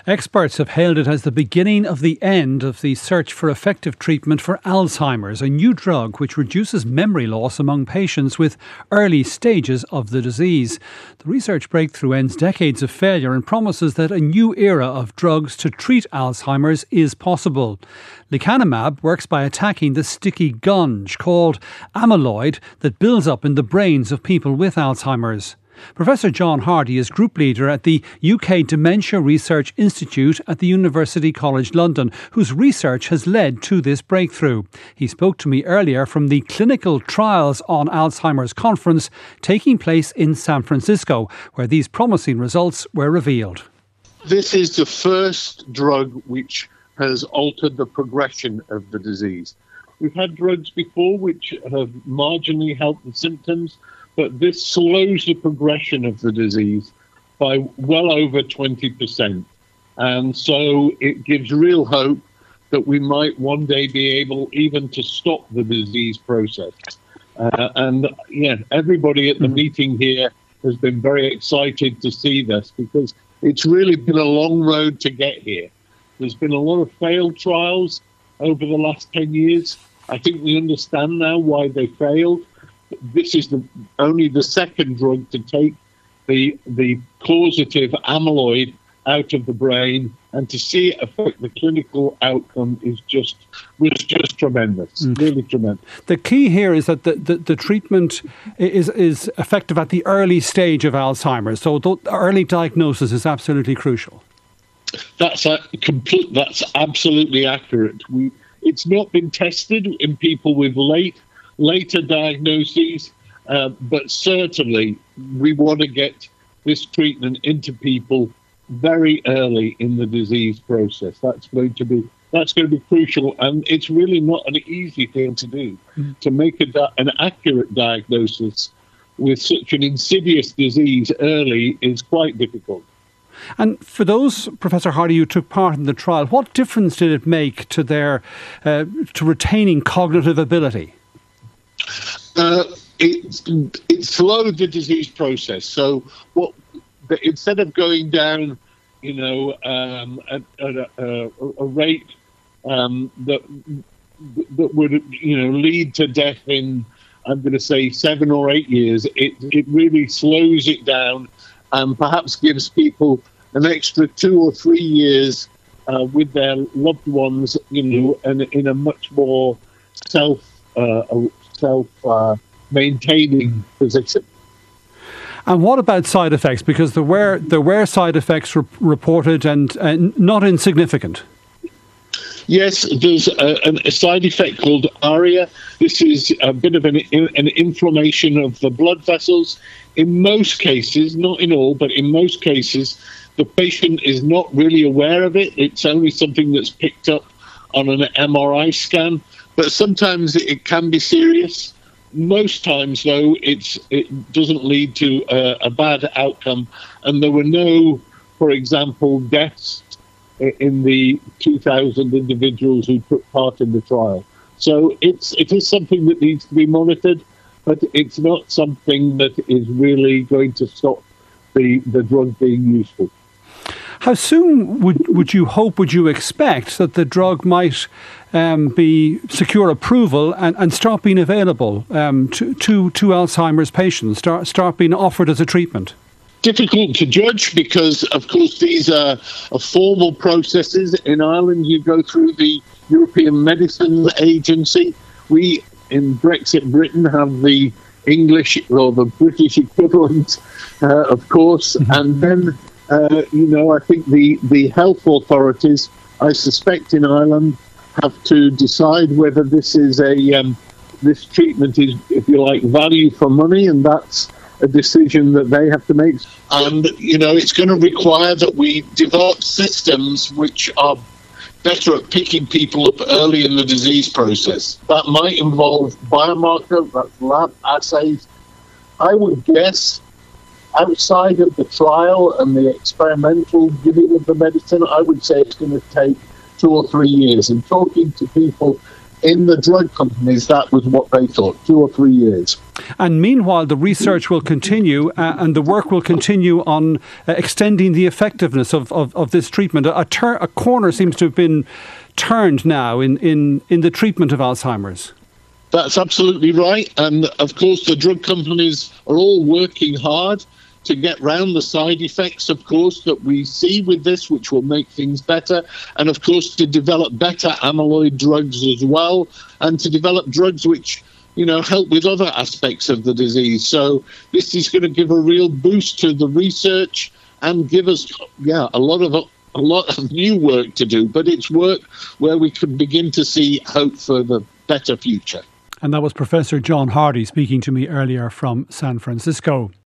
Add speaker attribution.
Speaker 1: Experts have hailed it as the beginning of the end of the search for effective treatment for Alzheimer's, a new drug which reduces memory loss among patients with early stages of the disease. The research breakthrough ends decades of failure and promises that a new era of drugs to treat Alzheimer's is possible. Lecanemab works by attacking the sticky gunge called amyloid that builds up in the brains of people with Alzheimer's. Professor John Hardy is group leader at the UK Dementia Research Institute at the University College London, whose research has led to this breakthrough. He spoke to me earlier from the Clinical Trials on Alzheimer's conference taking place in San Francisco, where these promising results were revealed.
Speaker 2: This is the first drug which has altered the progression of the disease. We've had drugs before which have marginally helped the symptoms, but this slows the progression of the disease by well over 20%. And so it gives real hope that we might one day be able even to stop the disease process. Everybody at the meeting here has been very excited to see this because it's really been a long road to get here. There's been a lot of failed trials over the last 10 years. I think we understand now why they failed. This is only the second drug to take the causative amyloid out of the brain, and to see it affect the clinical outcome was just tremendous, really tremendous.
Speaker 1: The key here is that the treatment is effective at the early stage of Alzheimer's, so early diagnosis is absolutely crucial.
Speaker 2: That's absolutely accurate. It's not been tested in people with later diagnoses, but certainly we want to get this treatment into people very early in the disease process. That's going to be crucial, and it's really not an easy thing to do. To make an accurate diagnosis with such an insidious disease early is quite difficult.
Speaker 1: And for those, Professor Hardy, who took part in the trial, what difference did it make to their to retaining cognitive ability?
Speaker 2: It slowed the disease process. So instead of going down, at a rate that would lead to death in, I'm going to say, 7 or 8 years, it really slows it down and perhaps gives people an extra 2 or 3 years with their loved ones, and in a much more self-maintaining position.
Speaker 1: And what about side effects? Because there were side effects reported and not insignificant.
Speaker 2: Yes, there's a side effect called ARIA. This is a bit of an inflammation of the blood vessels. In most cases, not in all, but in most cases, the patient is not really aware of it. It's only something that's picked up on an MRI scan. But sometimes it can be serious. Most times, though, it doesn't lead to a bad outcome. And there were no, for example, deaths in the 2,000 individuals who took part in the trial. So it is something that needs to be monitored, but it's not something that is really going to stop the drug being useful.
Speaker 1: How soon would you expect that the drug might secure approval and start being available to Alzheimer's patients, start being offered as a treatment?
Speaker 2: Difficult to judge because, of course, these are formal processes. In Ireland, you go through the European Medicines Agency. We, in Brexit Britain, have the English or the British equivalent, of course. And then, I think the health authorities, I suspect in Ireland, have to decide whether this is this treatment is, if you like, value for money, and that's a decision that they have to make. And, it's going to require that we develop systems which are better at picking people up early in the disease process. That might involve biomarker, that's lab assays. I would guess outside of the trial and the experimental giving of the medicine, I would say it's going to take 2 or 3 years. And talking to people in the drug companies, that was what they thought, 2 or 3 years.
Speaker 1: And meanwhile, the research will continue and the work will continue on extending the effectiveness of this treatment. A corner seems to have been turned now in the treatment of Alzheimer's.
Speaker 2: That's absolutely right. And of course, the drug companies are all working hard to get round the side effects, of course, that we see with this, which will make things better. And of course, to develop better amyloid drugs as well, and to develop drugs which, help with other aspects of the disease. So this is going to give a real boost to the research and give us, a lot of new work to do. But it's work where we can begin to see hope for the better future.
Speaker 1: And that was Professor John Hardy speaking to me earlier from San Francisco.